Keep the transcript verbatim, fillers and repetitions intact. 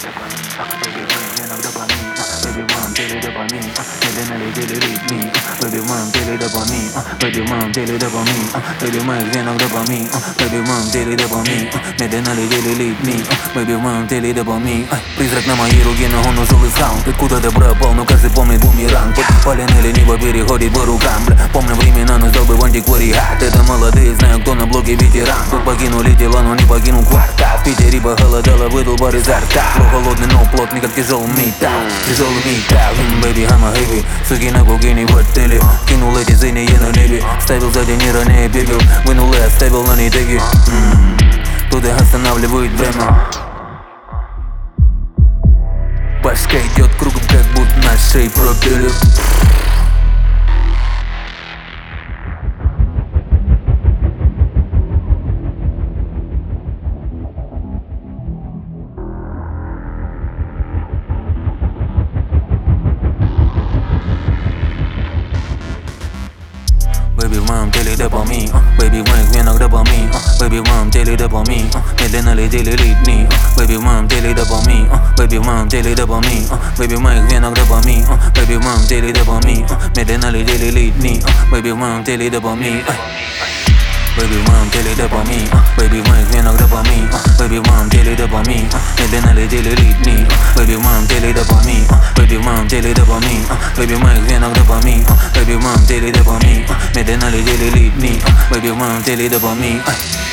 Baby, в венах допамин, baby, в моем теле допамин, медленно летели ритмы, baby, в моем теле допамин, baby, в моем теле допамин, baby, в моих венах допамин, baby, в моем теле допамин, медленно летели ритмы, baby, в моем теле допамин. Призрак на моей руке, но он ушел из хаунт. Ты куда-то пропал, но каждый помнит бумеранг. Подпаленный лениво переходит по рукам, бля. Помню времена, но сдал бы в антиквариат. Это молодые, знаю, кто на блоке ветеран. Тут покинули тела, но не покинул квартал. В Питере похолодало, выдал пар изо рта. Флоу холодный, но плотный, как тяжелый металл. Тяжелый металл, baby, I'm a heavy. Суки на кокейне в отеле. Кинул эти зыния на небе. Ставил сзади не ранее бегал. Вынул и оставил на ней теги. Туда останавливает время. Башка идет кругом, как будто на шее пропеллер. Baby, в моем теле допамин, baby, в моих венах допамин, baby, в моем теле допамин, медленно летели ритмы, baby, в моем теле допамин, baby, в моем теле допамин, baby, в моих венах допамин, baby, в моем теле допамин, медленно летели ритмы, baby, в моем теле допамин. Baby, в моем теле допамин, baby, в моих венах допамин, baby, в моем теле допамин, медленно летели ритмы, baby, в моем теле допамин, baby, в моем теле допамин, baby, в моих венах допамин, baby, в моем теле допамин, медленно летели ритмы, baby, в моем теле допамин.